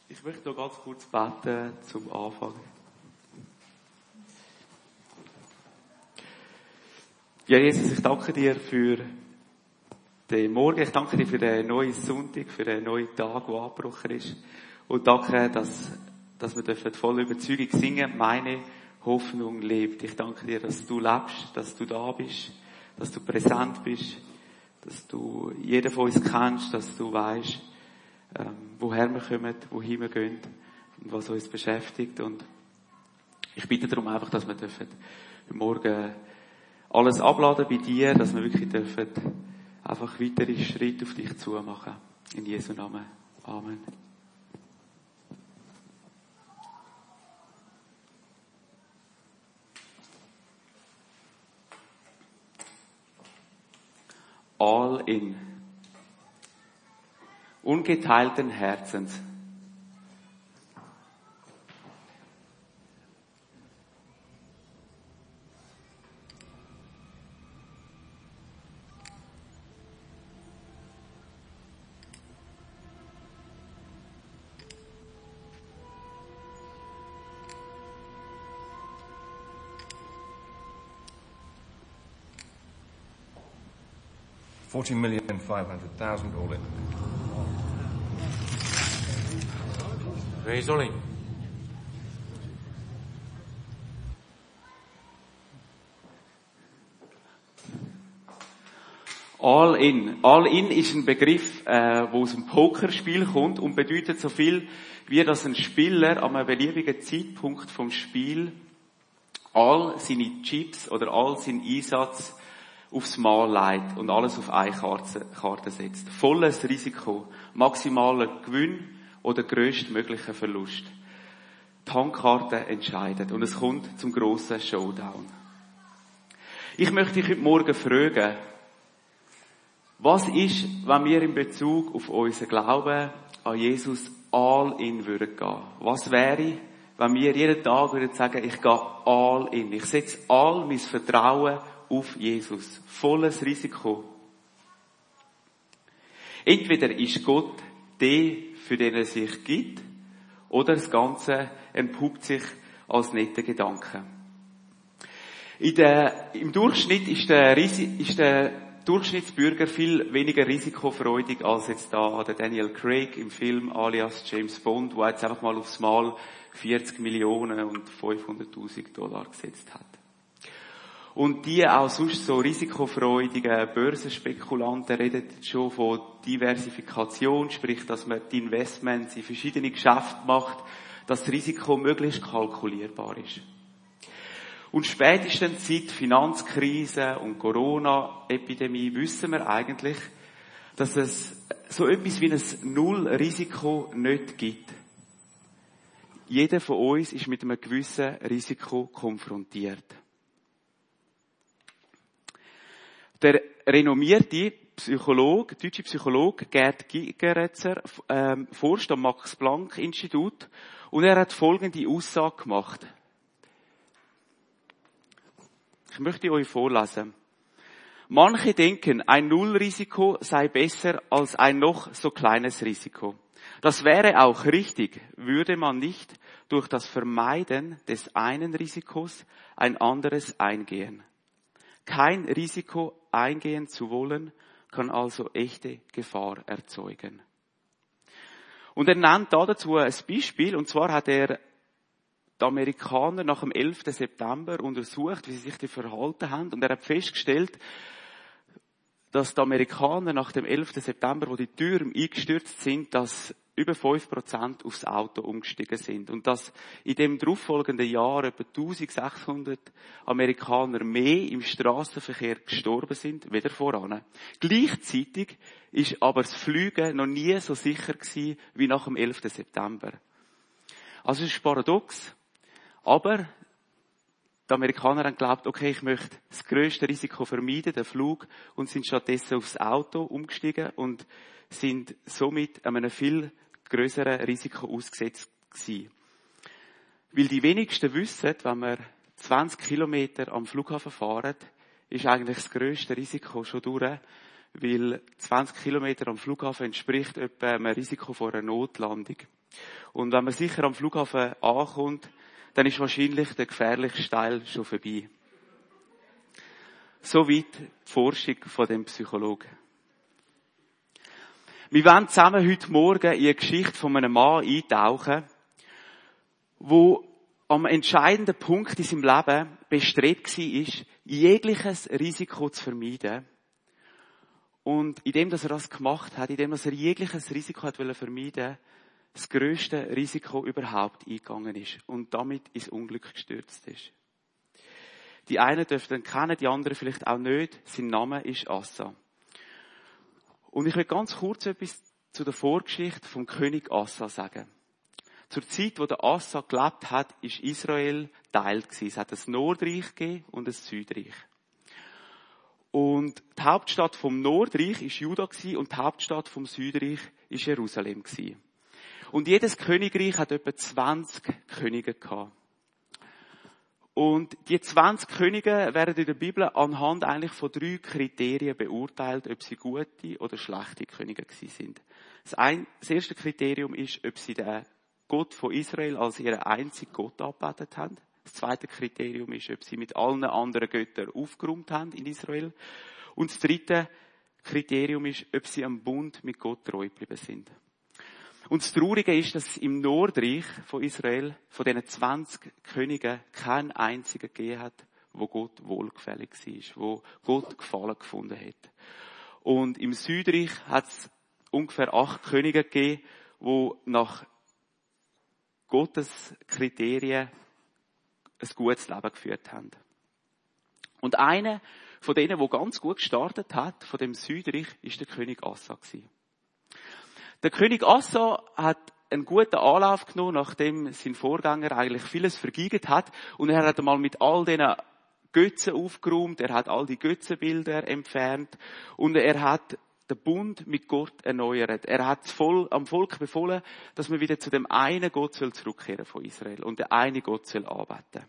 Ich möchte noch ganz kurz beten zum Anfang. Ja, Jesus, ich danke dir für den Morgen. Ich danke dir für den neuen Sonntag, für den neuen Tag, der angebrochen ist. Und danke, dass wir voller Überzeugung singen. Meine Hoffnung lebt. Ich danke dir, dass du lebst, dass du da bist, dass du präsent bist, dass du jeden von uns kennst, dass du weißt, woher wir kommen, wohin wir gehen und was uns beschäftigt. Und ich bitte darum einfach, dass wir heute Morgen alles abladen bei dir, dass wir wirklich dürfen einfach weitere Schritte auf dich zu machen. In Jesu Namen. Amen. All in. Ungeteilten Herzens. $40,500,000 all in. Raise Ollie. All in. All in ist ein Begriff, wo aus dem Pokerspiel kommt und bedeutet so viel, wie dass ein Spieler an einem beliebigen Zeitpunkt vom Spiel all seine Chips oder all seinen Einsatz aufs Mal legt und alles auf eine Karte setzt. Volles Risiko, maximaler Gewinn oder grösstmöglicher Verlust. Die Handkarte entscheidet und es kommt zum grossen Showdown. Ich möchte dich heute Morgen fragen, was ist, wenn wir in Bezug auf unseren Glauben an Jesus all in würden gehen? Was wäre, wenn wir jeden Tag würden sagen, ich gehe all in. Ich setze all mein Vertrauen auf Jesus. Volles Risiko. Entweder ist Gott der, für den er sich gibt, oder das Ganze entpuppt sich als netter Gedanke. Im Durchschnitt ist der Durchschnittsbürger viel weniger risikofreudig als jetzt da der Daniel Craig im Film alias James Bond, der jetzt einfach mal aufs Mal 40 Millionen und $500,000 gesetzt hat. Und die auch sonst so risikofreudigen Börsenspekulanten reden schon von Diversifikation, sprich, dass man die Investments in verschiedene Geschäfte macht, dass das Risiko möglichst kalkulierbar ist. Und spätestens seit Finanzkrise und Corona-Epidemie wissen wir eigentlich, dass es so etwas wie ein Nullrisiko nicht gibt. Jeder von uns ist mit einem gewissen Risiko konfrontiert. Der renommierte deutsche Psychologe Gerd Gigeretzer forscht am Max-Planck-Institut und er hat folgende Aussage gemacht. Ich möchte euch vorlesen. Manche denken, ein Nullrisiko sei besser als ein noch so kleines Risiko. Das wäre auch richtig, würde man nicht durch das Vermeiden des einen Risikos ein anderes eingehen. Kein Risiko eingehen zu wollen, kann also echte Gefahr erzeugen. Und er nennt dazu ein Beispiel, und zwar hat er die Amerikaner nach dem 11. September untersucht, wie sie sich verhalten haben, und er hat festgestellt, dass die Amerikaner nach dem 11. September, wo die Türme eingestürzt sind, dass über 5% aufs Auto umgestiegen sind. Und dass in dem darauffolgenden Jahr etwa 1600 Amerikaner mehr im Strassenverkehr gestorben sind, weder voran. Gleichzeitig ist aber das Fliegen noch nie so sicher gewesen, wie nach dem 11. September. Also es ist paradox. Aber die Amerikaner haben geglaubt, okay, ich möchte das grösste Risiko vermeiden, den Flug, und sind stattdessen aufs Auto umgestiegen und sind somit einem viel grösseren Risiko ausgesetzt gewesen. Weil die wenigsten wissen, wenn wir 20 Kilometer am Flughafen fahren, ist eigentlich das grösste Risiko schon durch, weil 20 Kilometer am Flughafen entspricht etwa einem Risiko vor einer Notlandung. Und wenn man sicher am Flughafen ankommt, dann ist wahrscheinlich der gefährlichste Teil schon vorbei. Soweit die Forschung von dem Psychologen. Wir wollen zusammen heute Morgen in eine Geschichte von einem Mann eintauchen, der am entscheidenden Punkt in seinem Leben bestrebt war, jegliches Risiko zu vermeiden. Und indem, dass er das gemacht hat, indem, dass er jegliches Risiko hat vermeiden, das grösste Risiko überhaupt eingegangen ist und damit ins Unglück gestürzt ist. Die einen dürfen ihn kennen, die anderen vielleicht auch nicht. Sein Name ist Asa. Und ich will ganz kurz etwas zu der Vorgeschichte vom König Asa sagen. Zur Zeit, wo der Asa gelebt hat, ist Israel geteilt gewesen. Es hat ein Nordreich gegeben und ein Südreich. Und die Hauptstadt vom Nordreich ist Juda gewesen und die Hauptstadt vom Südreich ist Jerusalem gewesen. Und jedes Königreich hat etwa 20 Könige gehabt. Und die 20 Könige werden in der Bibel anhand eigentlich von 3 Kriterien beurteilt, ob sie gute oder schlechte Könige gewesen sind. Das erste Kriterium ist, ob sie den Gott von Israel als ihren einzigen Gott angebetet haben. Das zweite Kriterium ist, ob sie mit allen anderen Göttern aufgeräumt haben in Israel. Und das dritte Kriterium ist, ob sie am Bund mit Gott treu geblieben sind. Und das Traurige ist, dass es im Nordreich von Israel, von diesen 20 Königen, keinen einzigen gegeben hat, wo Gott wohlgefällig war, wo Gott Gefallen gefunden hat. Und im Südreich hat es ungefähr 8 Könige gegeben, die nach Gottes Kriterien ein gutes Leben geführt haben. Und einer von denen, der ganz gut gestartet hat, von dem Südreich, ist der König Asa gewesen. Der König Asa hat einen guten Anlauf genommen, nachdem sein Vorgänger eigentlich vieles vergeigt hat. Und er hat einmal mit all diesen Götzen aufgeräumt, er hat all die Götzenbilder entfernt und er hat den Bund mit Gott erneuert. Er hat am Volk befohlen, dass man wieder zu dem einen Gott zurückkehren von Israel und der eine Gott soll anbeten.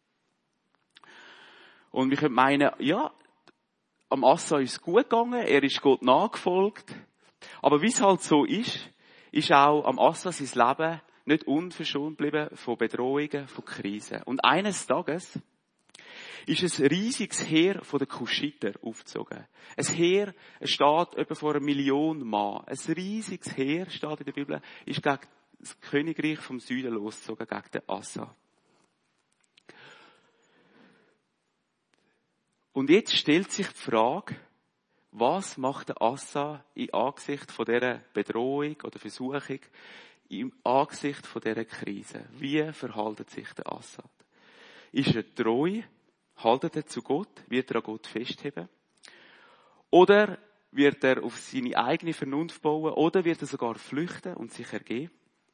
Und wir können meinen, ja, am Asa ist es gut gegangen, er ist Gott nachgefolgt. Aber wie es halt so ist auch am Asa sein Leben nicht unverschont geblieben von Bedrohungen, von Krisen. Und eines Tages ist ein riesiges Heer von den Kuschiter aufgezogen. Ein Heer, es steht etwa vor 1 Million Mann. Ein riesiges Heer, steht in der Bibel, ist gegen das Königreich vom Süden losgezogen, gegen den Asa. Und jetzt stellt sich die Frage, was macht der Asa im Angesicht von dieser Bedrohung oder Versuchung, im Angesicht von dieser Krise? Wie verhält sich der Asa? Ist er treu? Haltet er zu Gott? Wird er an Gott festheben? Oder wird er auf seine eigene Vernunft bauen? Oder wird er sogar flüchten und sich ergeben?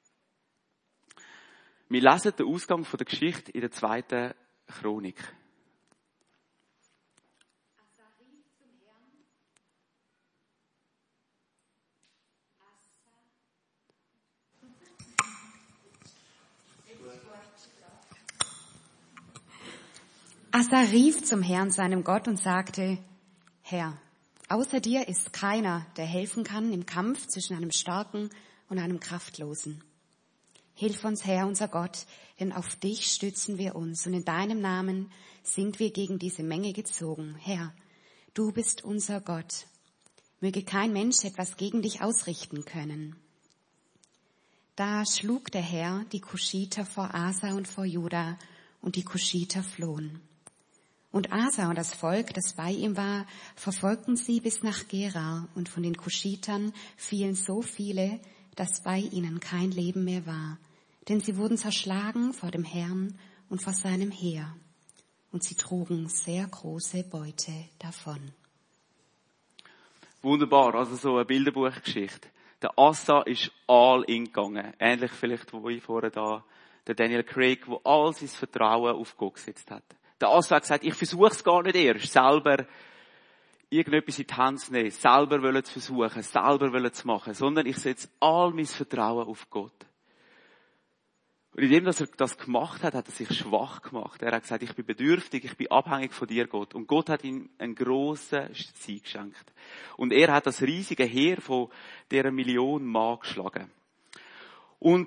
Wir lesen den Ausgang der Geschichte in der 2. Chronik. Asa rief zum Herrn, seinem Gott, und sagte, Herr, außer dir ist keiner, der helfen kann im Kampf zwischen einem Starken und einem Kraftlosen. Hilf uns, Herr, unser Gott, denn auf dich stützen wir uns und in deinem Namen sind wir gegen diese Menge gezogen. Herr, du bist unser Gott. Möge kein Mensch etwas gegen dich ausrichten können. Da schlug der Herr die Kuschiter vor Asa und vor Juda und die Kuschiter flohen. Und Asa und das Volk, das bei ihm war, verfolgten sie bis nach Gerar, und von den Kuschitern fielen so viele, dass bei ihnen kein Leben mehr war. Denn sie wurden zerschlagen vor dem Herrn und vor seinem Heer. Und sie trugen sehr große Beute davon. Wunderbar, also so eine Bilderbuchgeschichte. Der Asa ist all in gegangen. Ähnlich vielleicht, wo ich vorher da, der Daniel Craig, wo all sein Vertrauen auf Gott gesetzt hat. Der Asa hat gesagt, ich versuche es gar nicht erst, selber irgendetwas in die Hand zu nehmen, selber zu versuchen, selber zu machen, sondern ich setze all mein Vertrauen auf Gott. Und indem dass er das gemacht hat, hat er sich schwach gemacht. Er hat gesagt, ich bin bedürftig, ich bin abhängig von dir, Gott. Und Gott hat ihm einen grossen Sieg geschenkt. Und er hat das riesige Heer von dieser 1 Million Mann geschlagen. Und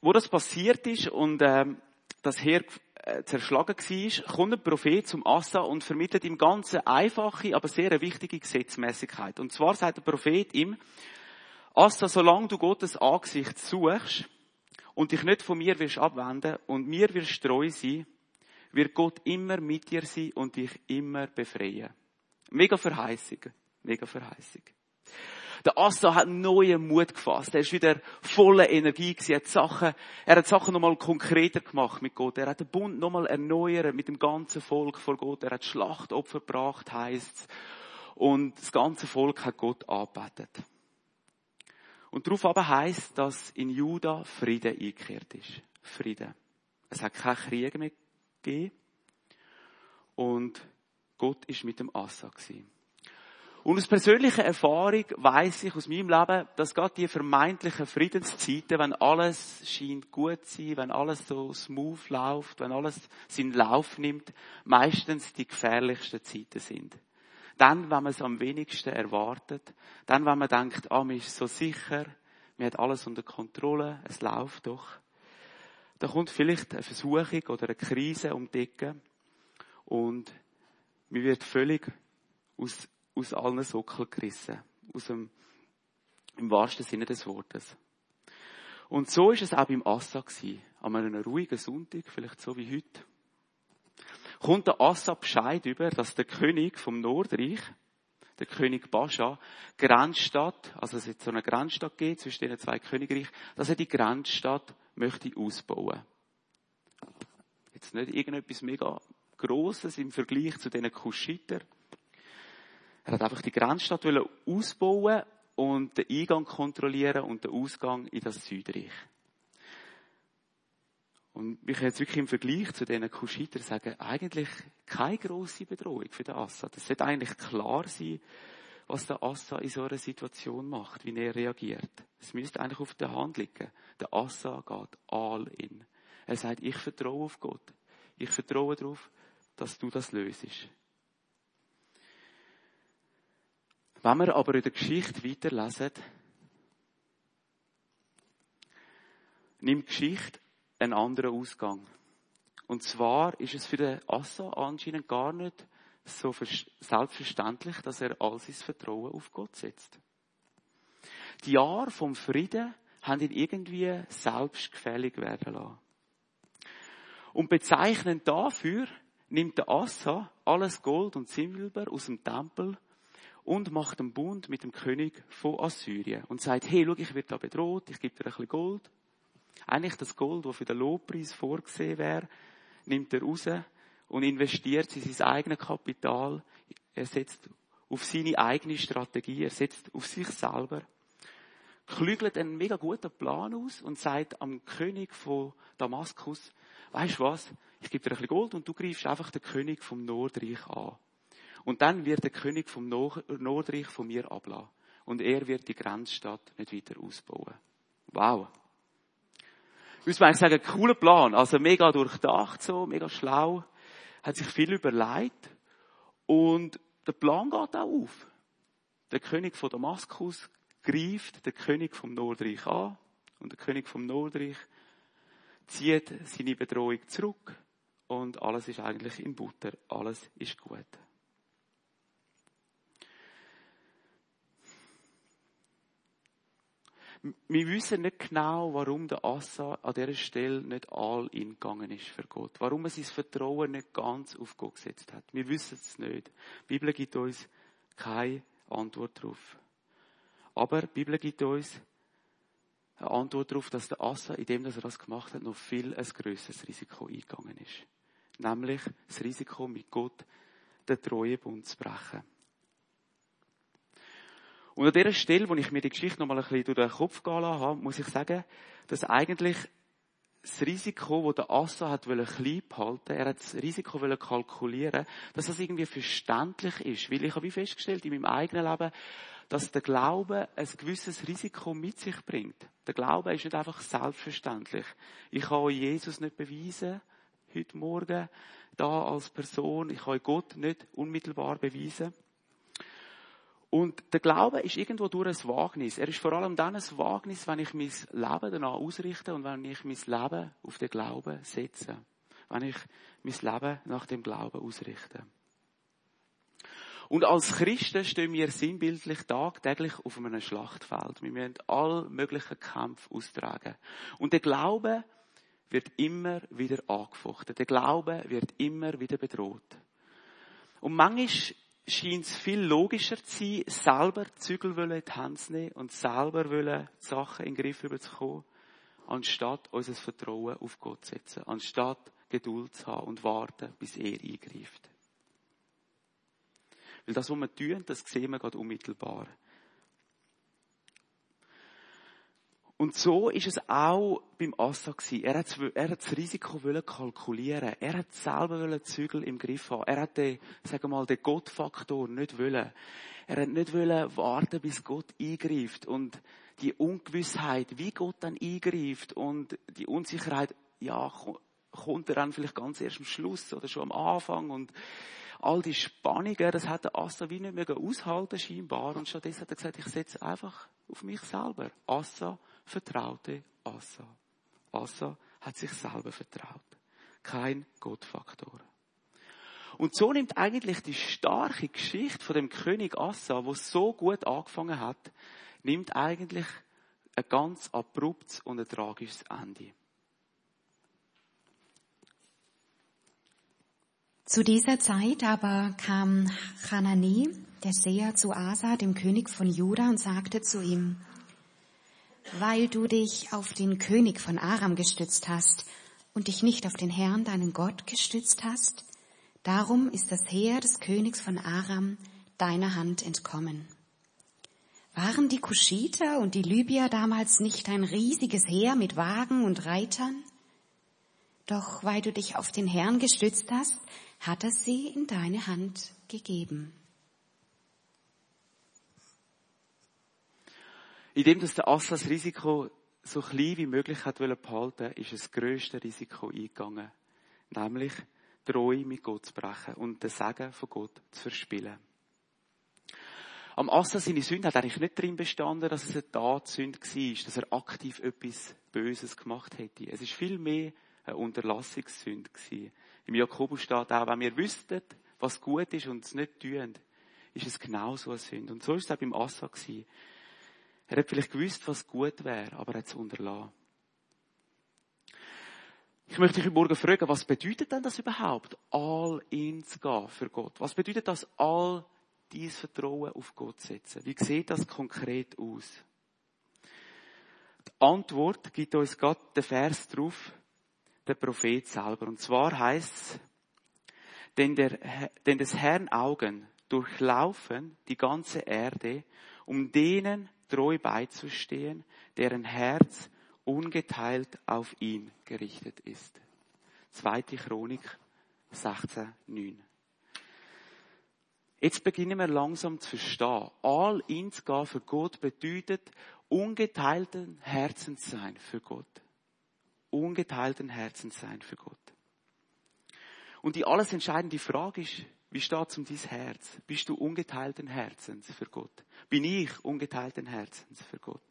wo das passiert ist und das Heer zerschlagen war, kommt ein Prophet zum Asa und vermittelt ihm ganz eine einfache, aber sehr wichtige Gesetzmäßigkeit. Und zwar sagt der Prophet ihm: Asa, solange du Gottes Angesicht suchst und dich nicht von mir wirst abwenden und mir wirst treu sein, wird Gott immer mit dir sein und dich immer befreien. Mega Verheißung. Mega Verheißung. Der Asa hat neuen Mut gefasst. Er ist wieder voller Energie gewesen. Er hat Sachen nochmal konkreter gemacht mit Gott. Er hat den Bund nochmal erneuert mit dem ganzen Volk vor Gott. Er hat Schlachtopfer gebracht, heisst's. Und das ganze Volk hat Gott angebetet. Und darauf aber heisst, dass in Juda Frieden eingekehrt ist. Frieden. Es hat keinen Krieg mehr gegeben. Und Gott ist mit dem Asa gewesen. Und aus persönlicher Erfahrung weiss ich aus meinem Leben, dass gerade die vermeintlichen Friedenszeiten, wenn alles scheint gut zu sein, wenn alles so smooth läuft, wenn alles seinen Lauf nimmt, meistens die gefährlichsten Zeiten sind. Dann, wenn man es am wenigsten erwartet, dann, wenn man denkt, man ist so sicher, man hat alles unter Kontrolle, es läuft doch, dann kommt vielleicht eine Versuchung oder eine Krise um die Ecke und man wird völlig aus allen Sockeln gerissen. Im wahrsten Sinne des Wortes. Und so ist es auch beim Asa gewesen. An einem ruhigen Sonntag, vielleicht so wie heute, kommt der Asa Bescheid über, dass der König vom Nordreich, der König Bascha, Grenzstadt, also es jetzt so eine Grenzstadt gibt zwischen den zwei Königreichen, dass er die Grenzstadt möchte ausbauen. Jetzt nicht irgendetwas mega Grosses im Vergleich zu diesen Kuschiter. Er hat einfach die Grenzstadt ausbauen und den Eingang kontrollieren und den Ausgang in das Südreich. Und ich kann jetzt wirklich im Vergleich zu diesen Kuschiter sagen, eigentlich keine grosse Bedrohung für den Asa. Das sollte eigentlich klar sein, was der Asa in so einer Situation macht, wie er reagiert. Es müsste eigentlich auf der Hand liegen. Der Asa geht all in. Er sagt, ich vertraue auf Gott. Ich vertraue darauf, dass du das löst. Wenn wir aber in der Geschichte weiterlesen, nimmt die Geschichte einen anderen Ausgang. Und zwar ist es für den Asa anscheinend gar nicht so selbstverständlich, dass er all sein Vertrauen auf Gott setzt. Die Jahre vom Frieden haben ihn irgendwie selbstgefällig werden lassen. Und bezeichnend dafür nimmt der Asa alles Gold und Silber aus dem Tempel und macht einen Bund mit dem König von Assyrien und sagt, hey, schau, ich werde da bedroht, ich gebe dir ein bisschen Gold. Eigentlich das Gold, das für den Lobpreis vorgesehen wäre, nimmt er raus und investiert in sein eigenes Kapital. Er setzt auf seine eigene Strategie, er setzt auf sich selber, klügelt einen mega guten Plan aus und sagt am König von Damaskus, weisst du was, ich gebe dir ein bisschen Gold und du greifst einfach den König vom Nordreich an. Und dann wird der König vom Nordreich von mir ablassen. Und er wird die Grenzstadt nicht weiter ausbauen. Wow. Muss man eigentlich sagen, cooler Plan. Also mega durchdacht so, mega schlau. Hat sich viel überlegt. Und der Plan geht auch auf. Der König von Damaskus greift den König vom Nordreich an. Und der König vom Nordreich zieht seine Bedrohung zurück. Und alles ist eigentlich in Butter. Alles ist gut. Wir wissen nicht genau, warum der Asa an dieser Stelle nicht all in gegangen ist für Gott. Warum er sein Vertrauen nicht ganz auf Gott gesetzt hat. Wir wissen es nicht. Die Bibel gibt uns keine Antwort darauf. Aber die Bibel gibt uns eine Antwort darauf, dass der Asa, indem er das gemacht hat, noch viel ein grösseres Risiko eingegangen ist. Nämlich das Risiko, mit Gott den Treuebund zu brechen. Und an dieser Stelle, wo ich mir die Geschichte noch mal ein bisschen durch den Kopf gehen lassen habe, muss ich sagen, dass eigentlich das Risiko, das der Asa hat klein behalten, er hat das Risiko kalkulieren, dass das irgendwie verständlich ist. Weil ich habe wie festgestellt in meinem eigenen Leben, dass der Glaube ein gewisses Risiko mit sich bringt. Der Glaube ist nicht einfach selbstverständlich. Ich kann euch Jesus nicht beweisen, heute Morgen, da als Person. Ich kann Gott nicht unmittelbar beweisen. Und der Glaube ist irgendwo durch ein Wagnis. Er ist vor allem dann ein Wagnis, wenn ich mein Leben danach ausrichte und wenn ich mein Leben auf den Glauben setze. Wenn ich mein Leben nach dem Glauben ausrichte. Und als Christen stehen wir sinnbildlich tagtäglich auf einem Schlachtfeld. Wir müssen alle möglichen Kämpfe austragen. Und der Glaube wird immer wieder angefochten. Der Glaube wird immer wieder bedroht. Und manchmal scheint es viel logischer zu sein, selber die Zügel in die Hände zu nehmen und selber die Sachen in den Griff bekommen, anstatt unser Vertrauen auf Gott zu setzen, anstatt Geduld zu haben und warten, bis er eingreift. Weil das, was wir tun, das sehen wir gerade unmittelbar. Und so ist es auch beim Asa gewesen. Er hat das Risiko kalkulieren. Er hat selber die Zügel im Griff haben. Er hat den Gottfaktor nicht wollen. Er hat nicht wollen warten, bis Gott eingreift. Und die Ungewissheit, wie Gott dann eingreift und die Unsicherheit, ja, kommt er dann vielleicht ganz erst am Schluss oder schon am Anfang und all die Spannungen, das hat der Asa wie nicht mehr aushalten scheinbar. Und stattdessen hat er gesagt, ich setze einfach auf mich selber. Asa vertraute Asa. Asa hat sich selber vertraut. Kein Gottfaktor. Und so nimmt eigentlich die starke Geschichte von dem König Asa, wo so gut angefangen hat, nimmt eigentlich ein ganz abruptes und ein tragisches Ende. Zu dieser Zeit aber kam Hanani, der Seher, zu Asa, dem König von Juda, und sagte zu ihm: Weil du dich auf den König von Aram gestützt hast und dich nicht auf den Herrn, deinen Gott, gestützt hast, darum ist das Heer des Königs von Aram deiner Hand entkommen. Waren die Kuschiter und die Libyer damals nicht ein riesiges Heer mit Wagen und Reitern? Doch weil du dich auf den Herrn gestützt hast, hat er sie in deine Hand gegeben. Indem dass der Asa das Risiko so klein wie möglich hat behalten, ist das grösste Risiko eingegangen. Nämlich die Treue mit Gott zu brechen und den Segen von Gott zu verspielen. Am Asa seine Sünde hat eigentlich nicht darin bestanden, dass es eine Tatsünde war, dass er aktiv etwas Böses gemacht hätte. Es ist viel mehr eine Unterlassungssünde gewesen. Im Jakobus steht auch, wenn wir wüssten, was gut ist und es nicht tun, ist es genauso eine Sünde. Und so ist es auch beim Asa gewesen. Er hat vielleicht gewusst, was gut wäre, aber er hat es unterlassen. Ich möchte dich heute Morgen fragen, was bedeutet denn das überhaupt, all in zu gehen für Gott? Was bedeutet das, all dein Vertrauen auf Gott zu setzen? Wie sieht das konkret aus? Die Antwort gibt uns gerade der Vers drauf, der Prophet selber. Und zwar heißt es, denn des Herrn Augen durchlaufen die ganze Erde, um denen treu beizustehen, deren Herz ungeteilt auf ihn gerichtet ist. 2. Chronik 16,9. Jetzt beginnen wir langsam zu verstehen. All in zu gehen für Gott bedeutet ungeteilten Herzens sein für Gott. Ungeteilten Herzens sein für Gott. Und die alles entscheidende Frage ist, wie steht es um dein Herz? Bist du ungeteilten Herzens für Gott? Bin ich ungeteilten Herzens für Gott?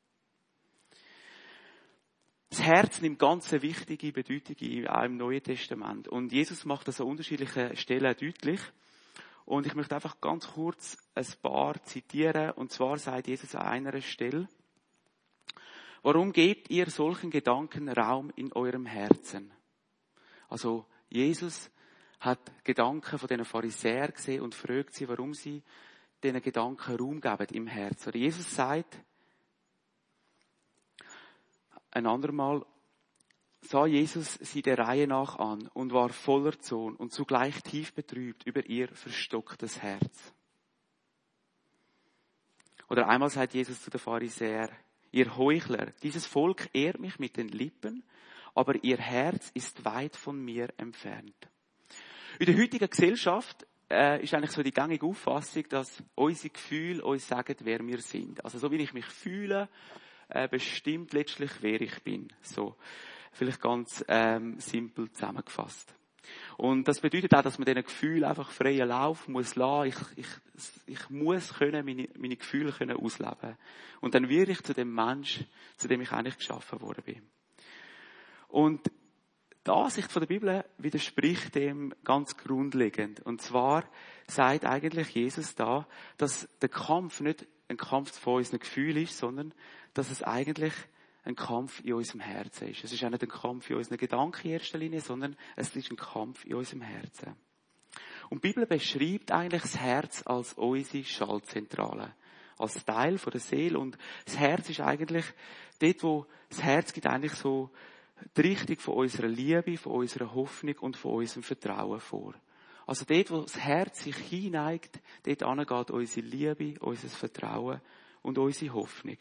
Das Herz nimmt ganz eine wichtige Bedeutung auch im Neuen Testament. Und Jesus macht das an unterschiedlichen Stellen deutlich. Und ich möchte einfach ganz kurz ein paar zitieren. Und zwar sagt Jesus an einer Stelle: Warum gebt ihr solchen Gedanken Raum in eurem Herzen? Also Jesus hat Gedanken von den Pharisäern gesehen und fragt sie, warum sie diesen Gedanken Raum geben im Herzen. Oder Jesus sagt ein andermal, sah Jesus sie der Reihe nach an und war voller Zorn und zugleich tief betrübt über ihr verstocktes Herz. Oder einmal sagt Jesus zu den Pharisäern: Ihr Heuchler, dieses Volk ehrt mich mit den Lippen, aber ihr Herz ist weit von mir entfernt. In der heutigen Gesellschaft ist eigentlich so die gängige Auffassung, dass unsere Gefühle uns sagen, wer wir sind. Also so wie ich mich fühle, bestimmt letztlich, wer ich bin. So, vielleicht ganz simpel zusammengefasst. Und das bedeutet auch, dass man diesen Gefühlen einfach freien Lauf muss lassen. Ich muss können, meine Gefühle können ausleben. Und dann werde ich zu dem Mensch, zu dem ich eigentlich geschaffen worden bin. Und die Ansicht von der Bibel widerspricht dem ganz grundlegend. Und zwar sagt eigentlich Jesus da, dass der Kampf nicht ein Kampf von unseren Gefühlen ist, sondern dass es eigentlich ein Kampf in unserem Herzen ist. Es ist auch nicht ein Kampf in unseren Gedanken in erster Linie, sondern es ist ein Kampf in unserem Herzen. Und die Bibel beschreibt eigentlich das Herz als unsere Schaltzentrale, als Teil von der Seele. Und das Herz ist eigentlich dort, wo das Herz gibt eigentlich so die Richtung von unserer Liebe, von unserer Hoffnung und von unserem Vertrauen vor. Also dort, wo das Herz sich hineigt, dort angeht unsere Liebe, unser Vertrauen und unsere Hoffnung.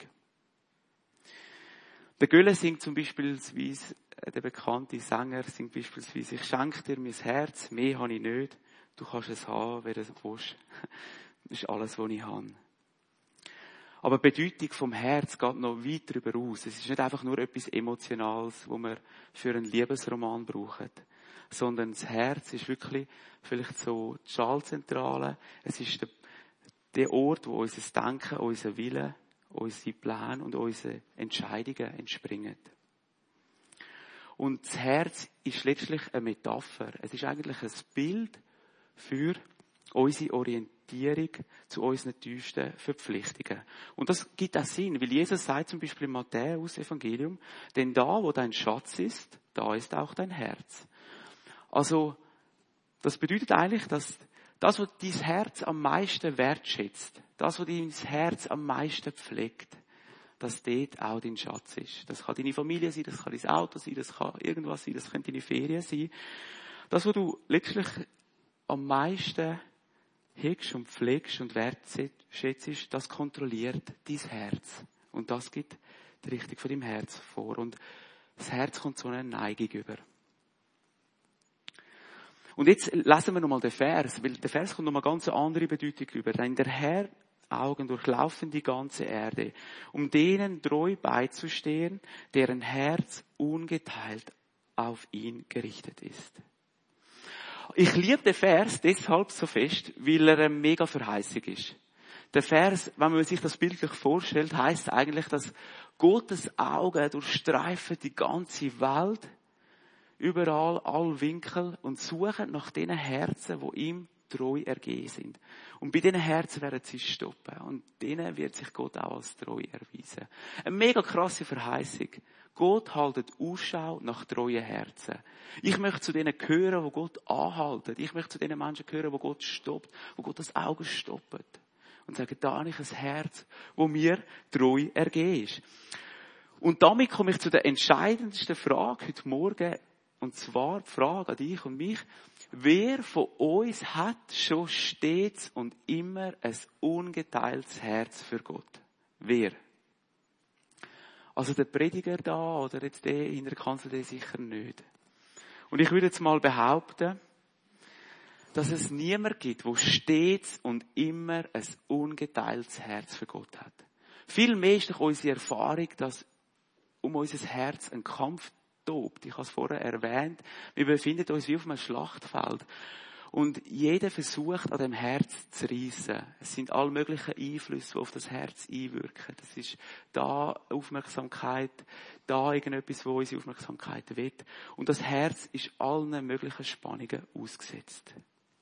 Der Gölle singt zum Beispiel, der bekannte Sänger singt beispielsweise, ich schenke dir mein Herz, mehr habe ich nicht, du kannst es haben, wer es willst. Das ist alles, was ich habe. Aber die Bedeutung vom Herz geht noch weit darüber aus. Es ist nicht einfach nur etwas Emotionales, was wir für einen Liebesroman brauchen, sondern das Herz ist wirklich vielleicht so die Schaltzentrale. Es ist der Ort, wo unser Denken, unser Wille, unsere Pläne und unsere Entscheidungen entspringen. Und das Herz ist letztlich eine Metapher. Es ist eigentlich ein Bild für unsere Orientierung zu unseren tiefsten Verpflichtungen. Und das gibt auch Sinn, weil Jesus sagt zum Beispiel im Matthäus-Evangelium, denn da, wo dein Schatz ist, da ist auch dein Herz. Also, das bedeutet eigentlich, dass das, was dein Herz am meisten wertschätzt, das, was dein Herz am meisten pflegt, dass dort auch dein Schatz ist. Das kann deine Familie sein, das kann dein Auto sein, das kann irgendwas sein, das könnte deine Ferien sein. Das, was du letztlich am meisten hegst und pflegst und wertschätzt, das kontrolliert dein Herz. Und das gibt die Richtung von deinem Herz vor. Und das Herz kommt so eine Neigung über. Und jetzt lesen wir nochmal den Vers, weil der Vers kommt nochmal ganz eine andere Bedeutung über. Denn der Herr Augen durchlaufen die ganze Erde, um denen treu beizustehen, deren Herz ungeteilt auf ihn gerichtet ist. Ich liebe den Vers deshalb so fest, weil er eine mega Verheißung ist. Der Vers, wenn man sich das bildlich vorstellt, heisst eigentlich, dass Gottes Augen durchstreifen die ganze Welt, überall, all Winkel und suchen nach den Herzen, die ihm treu ergeben sind. Und bei diesen Herzen werden sie stoppen. Und denen wird sich Gott auch als treu erweisen. Eine mega krasse Verheißung. Gott haltet Ausschau nach treuen Herzen. Ich möchte zu denen gehören, wo Gott anhaltet. Ich möchte zu den Menschen gehören, wo Gott stoppt, wo Gott das Auge stoppt. Und sagen, da habe ich ein Herz, wo mir treu ergeben ist. Und damit komme ich zu der entscheidendsten Frage heute Morgen. Und zwar die Frage an dich und mich. Wer von uns hat schon stets und immer ein ungeteiltes Herz für Gott? Wer? Also der Prediger da oder jetzt der in der Kanzel, der sicher nicht. Und ich würde jetzt mal behaupten, dass es niemand gibt, der stets und immer ein ungeteiltes Herz für Gott hat. Vielmehr ist doch unsere Erfahrung, dass um unser Herz ein Kampf tobt. Ich habe es vorher erwähnt. Wir befinden uns wie auf einem Schlachtfeld. Und jeder versucht, an dem Herz zu reissen. Es sind alle möglichen Einflüsse, die auf das Herz einwirken. Das ist da Aufmerksamkeit, da irgendetwas, wo unsere Aufmerksamkeit will. Und das Herz ist allen möglichen Spannungen ausgesetzt.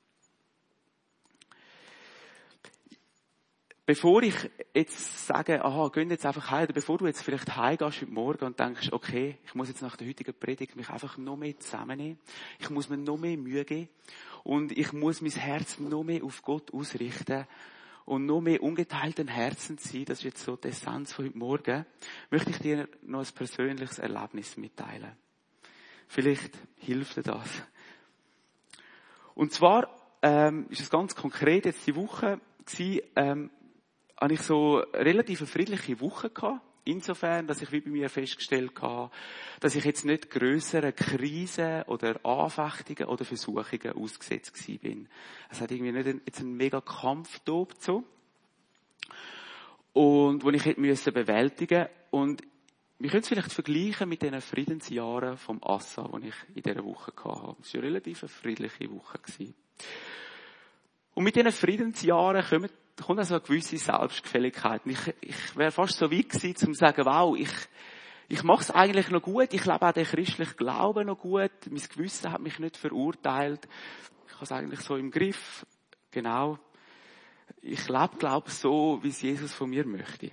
Bevor ich jetzt sage, geh jetzt einfach heim, oder bevor du jetzt vielleicht heimgehst heute Morgen und denkst, okay, ich muss jetzt nach der heutigen Predigt mich einfach noch mehr zusammennehmen, ich muss mir noch mehr Mühe geben und ich muss mein Herz noch mehr auf Gott ausrichten und noch mehr ungeteilten Herzen sein, das ist jetzt so die Essenz von heute Morgen, möchte ich dir noch ein persönliches Erlebnis mitteilen. Vielleicht hilft dir das. Und zwar ist es ganz konkret jetzt die Woche gewesen, habe ich so relativ eine friedliche Woche gehabt. Insofern, dass ich wie bei mir festgestellt habe, dass ich jetzt nicht grösseren Krisen oder Anfechtungen oder Versuchungen ausgesetzt gewesen bin. Es hat irgendwie nicht jetzt einen mega Kampf tobt so. Und, den ich hätte bewältigen müssen. Und wir können es vielleicht vergleichen mit den Friedensjahren vom Assa, die ich in dieser Woche hatte. Es war eine relativ friedliche Woche. Und mit diesen Friedensjahren kommt also eine gewisse Selbstgefälligkeit. Ich wäre fast so weit gewesen, um zu sagen, wow, ich mache es eigentlich noch gut, ich lebe auch den christlichen Glauben noch gut, mein Gewissen hat mich nicht verurteilt, ich habe es eigentlich so im Griff, genau. Ich lebe, glaube ich, so, wie es Jesus von mir möchte.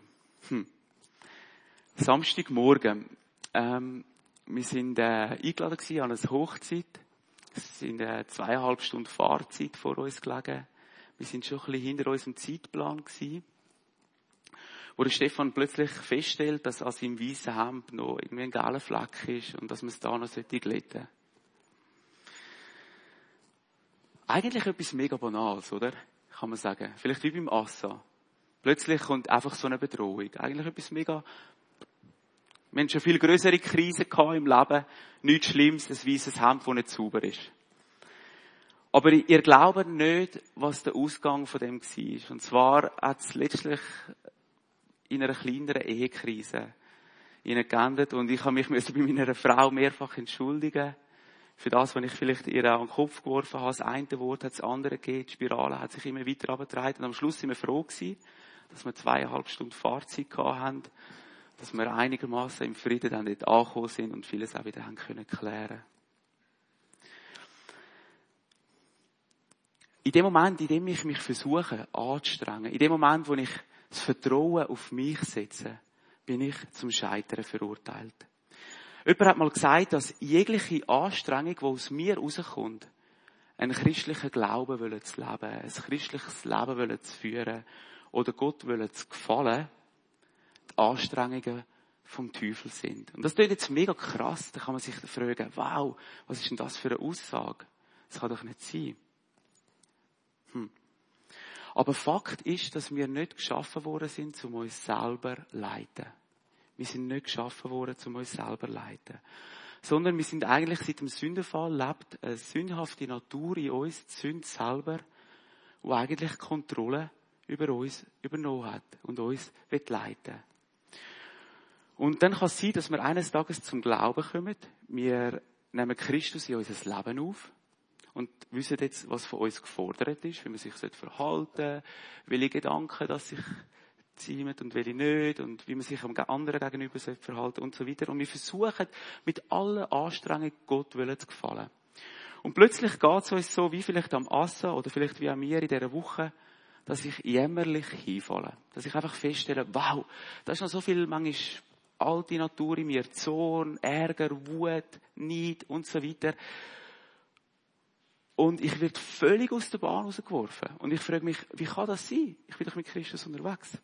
Samstagmorgen, wir sind eingeladen gewesen an eine Hochzeit. Es sind 2,5 Stunden Fahrzeit vor uns gelegen. Wir sind schon ein bisschen hinter unserem Zeitplan gewesen. Wo der Stefan plötzlich feststellt, dass an seinem weißen Hemd noch irgendwie ein gelber Fleck ist und dass man es da noch glätten sollte. Eigentlich etwas mega Banales, oder? Kann man sagen. Vielleicht wie beim Assa. Plötzlich kommt einfach so eine Bedrohung. Eigentlich etwas mega. Wir haben schon viel größere Krisen gehabt im Leben. Nichts Schlimmes, ein weißes Hemd, das nicht sauber ist. Aber ihr glaubt nicht, was der Ausgang von dem war. Und zwar hat es letztlich in einer kleineren Ehekrise geendet. Und ich habe mich bei meiner Frau mehrfach entschuldigen. Für das, was ich vielleicht ihr an den Kopf geworfen habe. Das eine Wort hat das andere gegeben. Die Spirale hat sich immer weiter runtergetragen. Und am Schluss sind wir froh gewesen, dass wir 2,5 Stunden Fahrzeit gehabt haben. Dass wir einigermaßen im Frieden dann dort angekommen sind und vieles auch wieder haben können klären. In dem Moment, in dem ich mich versuche anzustrengen, in dem Moment, wo ich das Vertrauen auf mich setze, bin ich zum Scheitern verurteilt. Jemand hat mal gesagt, dass jegliche Anstrengung, die aus mir rauskommt, einen christlichen Glauben zu leben, ein christliches Leben zu führen oder Gott zu gefallen, die Anstrengungen vom Teufel sind. Und das klingt jetzt mega krass. Da kann man sich fragen, wow, was ist denn das für eine Aussage? Das kann doch nicht sein. Aber Fakt ist, dass wir nicht geschaffen worden sind, um uns selber zu leiten. Wir sind nicht geschaffen worden, um uns selber zu leiten. Sondern wir sind eigentlich seit dem Sündenfall lebt eine sündhafte Natur in uns, die Sünde selber, die eigentlich Kontrolle über uns übernommen hat und uns leiten will. Und dann kann es sein, dass wir eines Tages zum Glauben kommen. Wir nehmen Christus in unser Leben auf und wissen jetzt, was von uns gefordert ist, wie man sich verhalten sollte, welche Gedanken, dass sich ziehen und welche nicht und wie man sich am anderen gegenüber verhalten und so weiter. Und wir versuchen mit allen Anstrengungen Gott zu gefallen. Und plötzlich geht es uns so, wie vielleicht am Assa oder vielleicht wie an mir in dieser Woche, dass ich jämmerlich hinfalle. Dass ich einfach feststelle, wow, da ist noch so viel manchmal alte Natur in mir, Zorn, Ärger, Wut, Neid und so weiter. Und ich werde völlig aus der Bahn rausgeworfen. Und ich frage mich, wie kann das sein? Ich bin doch mit Christus unterwegs.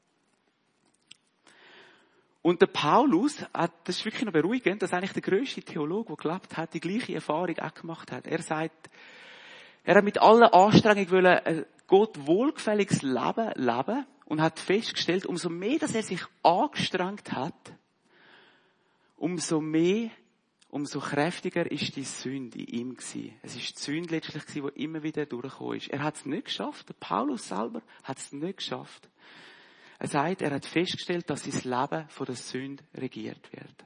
Und der Paulus, das ist wirklich noch beruhigend, dass eigentlich der grösste Theologe, der gelebt hat, die gleiche Erfahrung auch gemacht hat. Er sagt, er hat mit allen Anstrengungen wollen, Gott wohlgefälliges Leben leben und hat festgestellt, umso mehr, dass er sich angestrengt hat, umso kräftiger ist die Sünde in ihm gewesen. Es ist die Sünde letztlich gewesen, die immer wieder durchgekommen ist. Er hat es nicht geschafft. Der Paulus selber hat es nicht geschafft. Er sagt, er hat festgestellt, dass sein Leben von der Sünde regiert wird.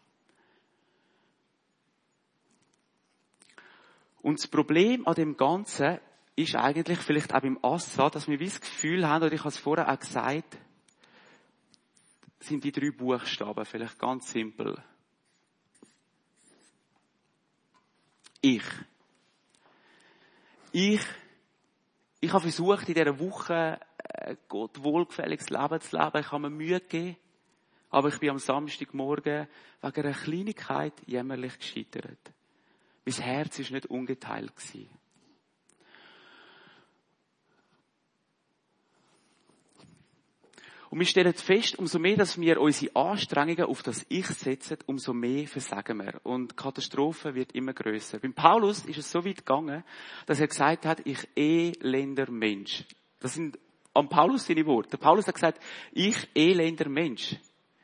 Und das Problem an dem Ganzen ist eigentlich vielleicht auch beim Assa, dass wir das Gefühl haben, oder ich habe es vorher auch gesagt, sind die 3 Buchstaben, vielleicht ganz simpel. Ich habe versucht, in dieser Woche Gott wohlgefälliges Leben zu leben. Ich habe mir Mühe gegeben, aber ich bin am Samstagmorgen wegen einer Kleinigkeit jämmerlich gescheitert. Mein Herz war nicht ungeteilt. Und wir stellen fest, umso mehr, dass wir unsere Anstrengungen auf das Ich setzen, umso mehr versagen wir. Und die Katastrophe wird immer grösser. Beim Paulus ist es so weit gegangen, dass er gesagt hat, ich elender Mensch. Das sind an Paulus seine Worte. Der Paulus hat gesagt, ich elender Mensch.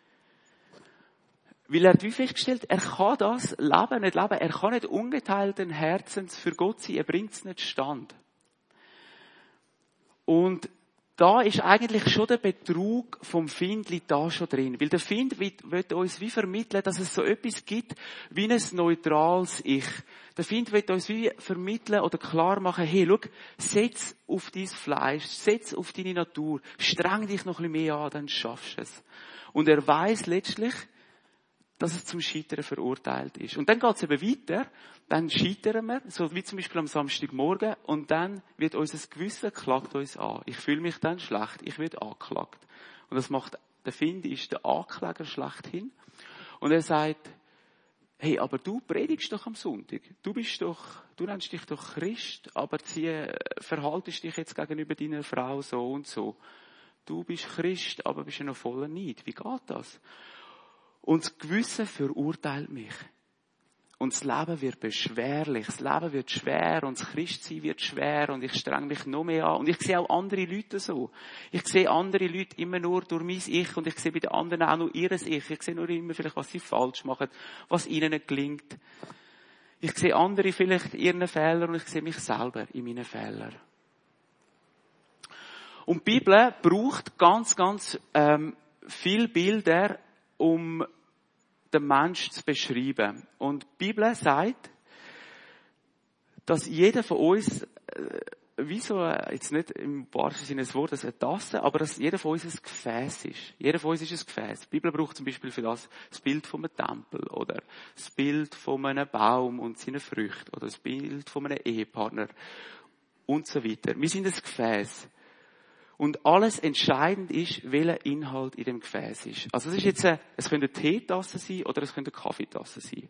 Weil er hat wie festgestellt, er kann das Leben nicht leben. Er kann nicht ungeteilten Herzens für Gott sein. Er bringt es nicht stand. Und da ist eigentlich schon der Betrug vom Findli da schon drin. Weil der Find will uns wie vermitteln, dass es so etwas gibt wie ein neutrales Ich. Der Find will uns wie vermitteln oder klar machen, hey, schau, setz auf dein Fleisch, setz auf deine Natur, streng dich noch ein bisschen mehr an, dann schaffst du es. Und er weiss letztlich, dass es zum Scheitern verurteilt ist. Und dann geht es eben weiter, dann scheitern wir, so wie zum Beispiel am Samstagmorgen, und dann wird unser Gewissen klagt uns an. Ich fühle mich dann schlecht, ich werde angeklagt. Und das macht, der Find ist der Ankläger schlechthin. Und er sagt, hey, aber du predigst doch am Sonntag. Du nennst dich doch Christ, aber verhaltest dich jetzt gegenüber deiner Frau so und so. Du bist Christ, aber bist ja noch voller Neid. Wie geht das? Und das Gewissen verurteilt mich. Und das Leben wird beschwerlich, das Leben wird schwer und das Christsein wird schwer und ich streng mich noch mehr an. Und ich sehe auch andere Leute so. Ich sehe andere Leute immer nur durch mein Ich und ich sehe bei den anderen auch nur ihres Ich. Ich sehe nur immer vielleicht, was sie falsch machen, was ihnen nicht gelingt. Ich sehe andere vielleicht ihren Fehler und ich sehe mich selber in meinen Fehlern. Und die Bibel braucht ganz, ganz viele Bilder, um den Menschen zu beschreiben. Und die Bibel sagt, dass jeder von uns, wie so, jetzt nicht im wahrsten Sinne des Wortes eine Tasse, aber dass jeder von uns ein Gefäß ist. Jeder von uns ist ein Gefäß. Die Bibel braucht zum Beispiel für das Bild von einem Tempel oder das Bild von einem Baum und seinen Früchten oder das Bild von einem Ehepartner und so weiter. Wir sind ein Gefäß. Und alles entscheidend ist, welcher Inhalt in dem Gefäß ist. Also es ist jetzt es könnte eine Teetasse sein oder es könnte eine Kaffeetasse sein.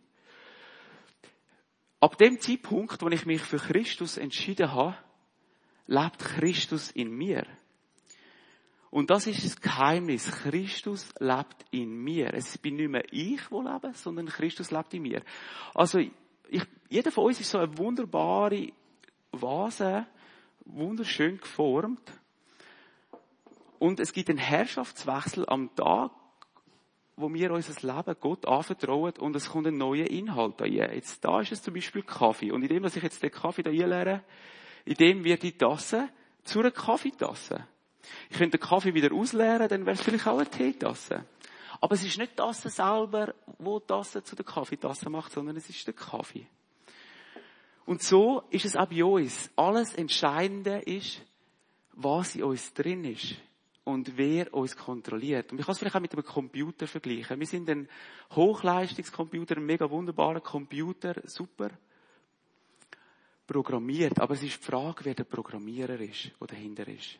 Ab dem Zeitpunkt, wo ich mich für Christus entschieden habe, lebt Christus in mir. Und das ist das Geheimnis. Christus lebt in mir. Es bin nicht mehr ich, der lebe, sondern Christus lebt in mir. Also jeder von uns ist so eine wunderbare Vase, wunderschön geformt. Und es gibt einen Herrschaftswechsel am Tag, wo wir unser Leben Gott anvertrauen und es kommt ein neuer Inhalt da rein. Jetzt, da ist es zum Beispiel Kaffee. Und indem, dass ich jetzt den Kaffee da reinleere, indem wird die Tasse zu einer Kaffeetasse. Ich könnte den Kaffee wieder ausleeren, dann wäre es vielleicht auch eine Teetasse. Aber es ist nicht die Tasse selber, die die Tasse zu der Kaffeetasse macht, sondern es ist der Kaffee. Und so ist es auch bei uns. Alles Entscheidende ist, was in uns drin ist. Und wer uns kontrolliert. Und ich kann es vielleicht auch mit einem Computer vergleichen. Wir sind ein Hochleistungscomputer, ein mega wunderbarer Computer, super programmiert. Aber es ist die Frage, wer der Programmierer ist, der dahinter ist.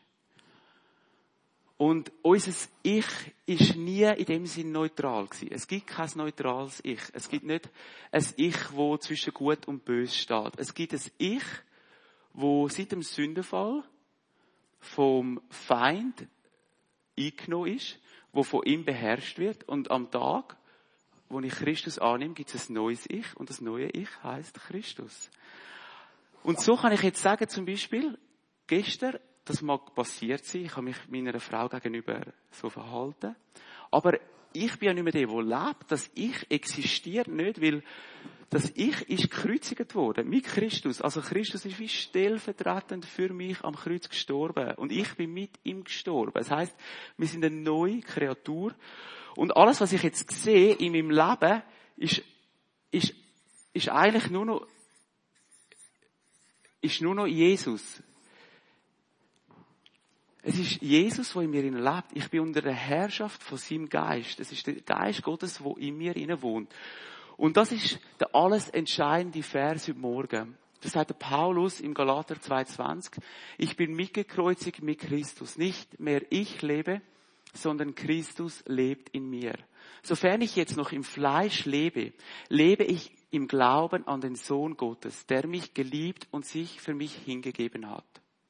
Und unser Ich ist nie in dem Sinn neutral gewesen. Es gibt kein neutrales Ich. Es gibt nicht ein Ich, das zwischen Gut und Böse steht. Es gibt ein Ich, das seit dem Sündenfall vom Feind eingenommen ist, wo von ihm beherrscht wird. Und am Tag, wo ich Christus annehme, gibt es ein neues Ich. Und das neue Ich heisst Christus. Und so kann ich jetzt sagen, zum Beispiel, gestern, das mag passiert sein, ich habe mich meiner Frau gegenüber so verhalten. Aber ich bin ja nicht mehr der lebt. Das Ich existiert nicht, weil das Ich ist gekreuzigt worden mit Christus. Also Christus ist wie stellvertretend für mich am Kreuz gestorben. Und ich bin mit ihm gestorben. Das heisst, wir sind eine neue Kreatur. Und alles, was ich jetzt sehe in meinem Leben, ist eigentlich nur noch Jesus. Es ist Jesus, der in mir lebt. Ich bin unter der Herrschaft von seinem Geist. Es ist der Geist Gottes, der in mir wohnt. Und das ist der alles entscheidende Vers heute Morgen. Das sagt der Paulus im Galater 2,20. Ich bin mitgekreuzigt mit Christus. Nicht mehr ich lebe, sondern Christus lebt in mir. Sofern ich jetzt noch im Fleisch lebe, lebe ich im Glauben an den Sohn Gottes, der mich geliebt und sich für mich hingegeben hat.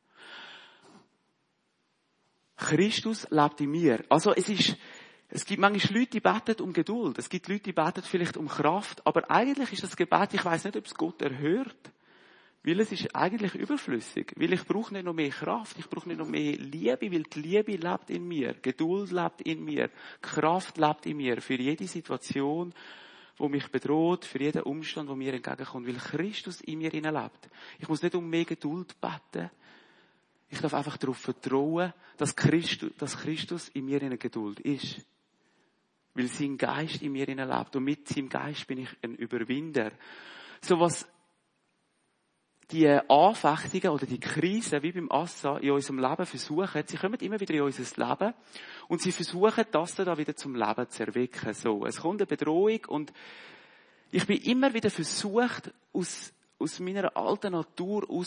Christus lebt in mir. Also es gibt manchmal Leute, die beten um Geduld. Es gibt Leute, die beten vielleicht um Kraft. Aber eigentlich ist das Gebet, ich weiss nicht, ob es Gott erhört. Weil es ist eigentlich überflüssig. Weil ich brauche nicht noch mehr Kraft. Ich brauche nicht noch mehr Liebe, weil die Liebe lebt in mir. Geduld lebt in mir. Kraft lebt in mir. Für jede Situation, die mich bedroht, für jeden Umstand, der mir entgegenkommt. Weil Christus in mir lebt. Ich muss nicht um mehr Geduld beten. Ich darf einfach darauf vertrauen, dass Christus in mir eine Geduld ist. Weil sein Geist in mir lebt. Und mit seinem Geist bin ich ein Überwinder. So was die Anfechtungen oder die Krisen, wie beim Assa, in unserem Leben versuchen, sie kommen immer wieder in unser Leben und sie versuchen, das da wieder zum Leben zu erwecken. So, es kommt eine Bedrohung und ich bin immer wieder versucht, aus meiner alten Natur raus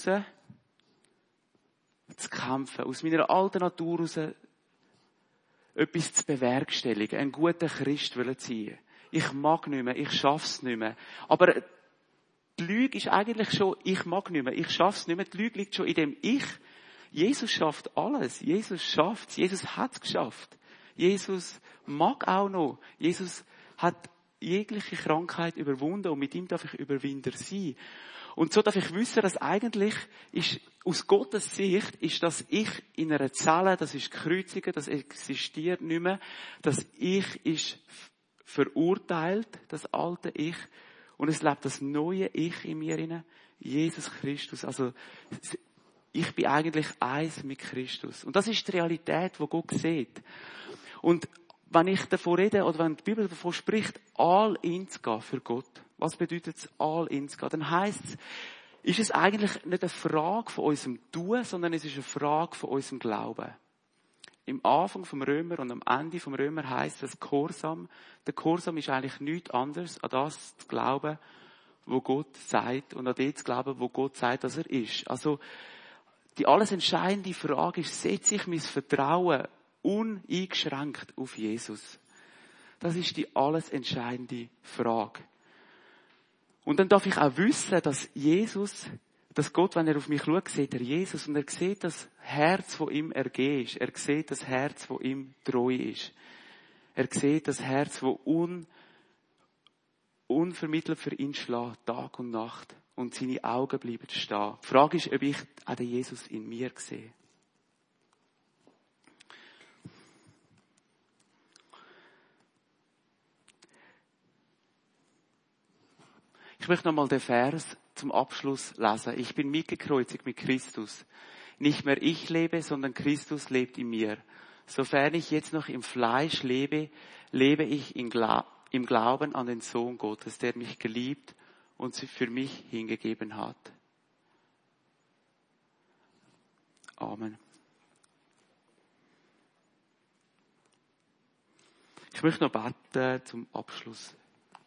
zu kämpfen, aus meiner alten Natur raus etwas zu bewerkstelligen, ein guter Christ zu sein. Ich mag nicht mehr, ich schaff's nicht mehr. Aber die Lüge ist eigentlich schon, ich mag nicht mehr, ich schaff's nicht mehr. Die Lüge liegt schon in dem Ich. Jesus schafft alles. Jesus schafft's. Jesus hat's geschafft. Jesus mag auch noch. Jesus hat jegliche Krankheit überwunden und mit ihm darf ich Überwinder sein. Und so darf ich wissen, dass eigentlich ist, aus Gottes Sicht ist das Ich in einer Zelle, das ist Kreuzigen, das existiert nicht mehr. Das Ich ist verurteilt, das alte Ich. Und es lebt das neue Ich in mir hinein, Jesus Christus. Also, ich bin eigentlich eins mit Christus. Und das ist die Realität, die Gott sieht. Und wenn ich davon rede, oder wenn die Bibel davon spricht, all in zu gehen für Gott, was bedeutet es, all in zu gehen? Dann heisst es, ist es eigentlich nicht eine Frage von unserem Tun, sondern es ist eine Frage von unserem Glauben. Im Anfang vom Römer und am Ende vom Römer heisst es Gehorsam. Der Gehorsam ist eigentlich nichts anderes, an das zu glauben, wo Gott sagt, und an das zu glauben, wo Gott sagt, dass er ist. Also, die alles entscheidende Frage ist, setze ich mein Vertrauen uneingeschränkt auf Jesus? Das ist die alles entscheidende Frage. Und dann darf ich auch wissen, dass Gott, wenn er auf mich schaut, sieht er Jesus und er sieht das Herz, das ihm ergeben ist. Er sieht das Herz, das ihm treu ist. Er sieht das Herz, das unvermittelt für ihn schlägt, Tag und Nacht. Und seine Augen bleiben stehen. Die Frage ist, ob ich auch den Jesus in mir sehe. Ich möchte nochmal den Vers zum Abschluss lesen. Ich bin mitgekreuzigt mit Christus. Nicht mehr ich lebe, sondern Christus lebt in mir. Sofern ich jetzt noch im Fleisch lebe, lebe ich im Glauben an den Sohn Gottes, der mich geliebt und sich für mich hingegeben hat. Amen. Ich möchte noch beten zum Abschluss.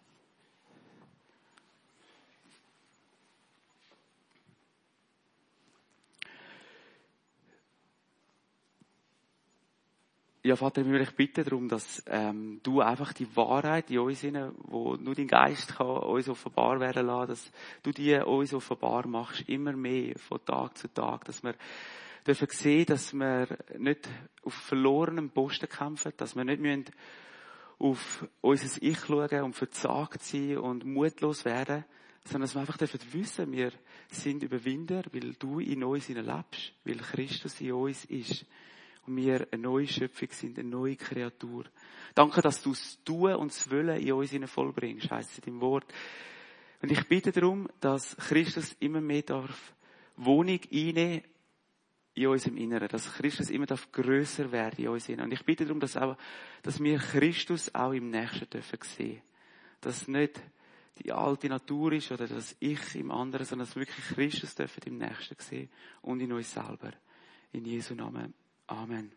Ja, Vater, ich möchte dich bitten darum, dass du einfach die Wahrheit in uns hinein, wo nur dein Geist kann uns offenbar werden lassen, dass du die uns offenbar machst, immer mehr von Tag zu Tag, dass wir dürfen sehen, dass wir nicht auf verlorenem Posten kämpfen, dass wir nicht müssen auf unser Ich schauen und verzagt sein und mutlos werden, sondern dass wir einfach dürfen wissen, wir sind Überwinder, weil du in uns lebst, weil Christus in uns ist. Und wir eine neue Schöpfung sind, eine neue Kreatur. Danke, dass du das Tun und das Wollen in uns vollbringst, heisst es in deinem Wort. Und ich bitte darum, dass Christus immer mehr darf Wohnung einnehmen in unserem Inneren, dass Christus immer darf grösser werden in uns. Und ich bitte darum, dass wir Christus auch im Nächsten dürfen sehen. Dass nicht die alte Natur ist oder das Ich im anderen, sondern dass wir wirklich Christus dürfen im Nächsten sehen und in uns selber. In Jesu Namen. Amen.